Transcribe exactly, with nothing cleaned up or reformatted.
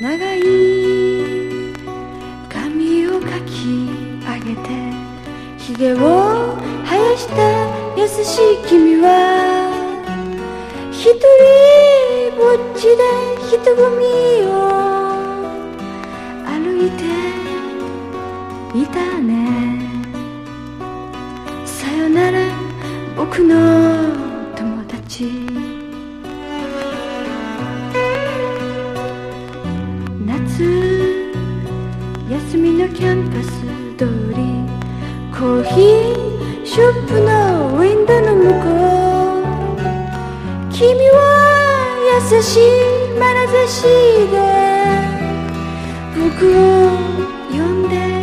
長い髪をかき上げてひげを生やした優しい君は一人ぼっちで人混みを歩いていたね。さよなら僕の友達。夏休みのキャンパス通りコーヒーショップのウィンドウの向こう君は優しい眼差しで僕を呼んで